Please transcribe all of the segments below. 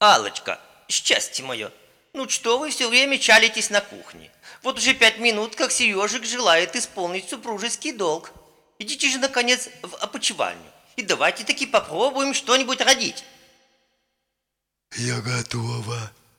Аллочка, счастье мое, ну что вы все время чалитесь на кухне? Вот уже 5 минут, как Сережик желает исполнить супружеский долг. Идите же, наконец, в опочивальню. И давайте таки попробуем что-нибудь родить. Я готова.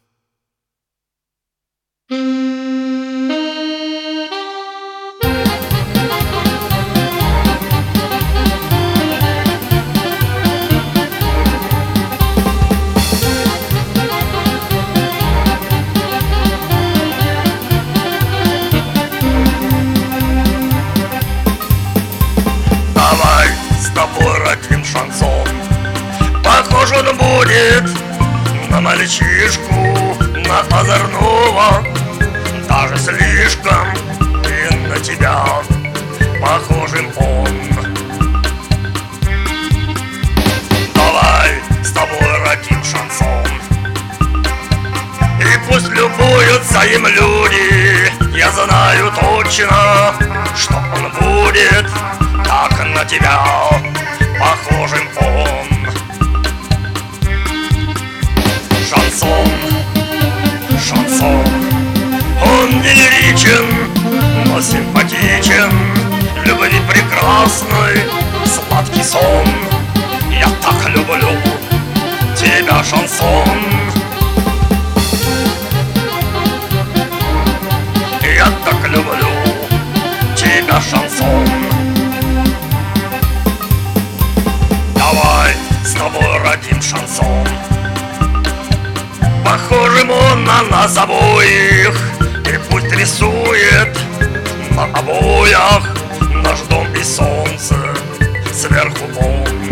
Давай с тобой родим шансон. Похож он будет на мальчишку, на озорного, даже слишком, и на тебя похожим он. Давай с тобой родим шансон, и пусть любуются им люди. Я знаю точно, что он будет так на тебя похожим он. Шансон, шансон, он не лиричен, но симпатичен, любви прекрасной, сладкий сон. Я так люблю тебя, шансон. Я так люблю тебя, шансон. Давай с тобой родим шансон. Похожим он на нас обоих, и пусть рисует на обоях наш дом и солнце сверху он.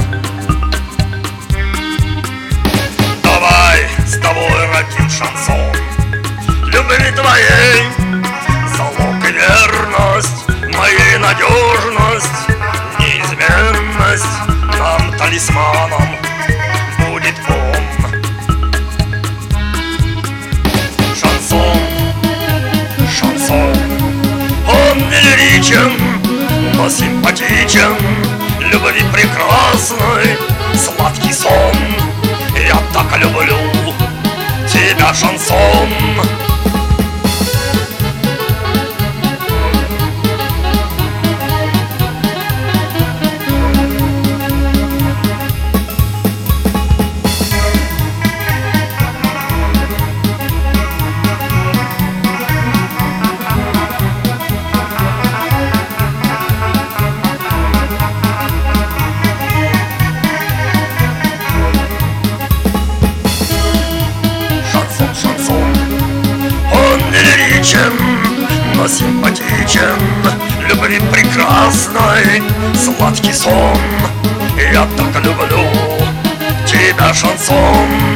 Давай с тобой родим шансон. Любви твоей залог и верность, моей надежность, неизменность, нам талисманом будет он. Шансон, шансон, он не лиричен, но симпатичен, любви прекрасной, сладкий сон. Я так люблю тебя, шансон. Но симпатичен, любви прекрасной, сладкий сон. Я так люблю тебя, шансон.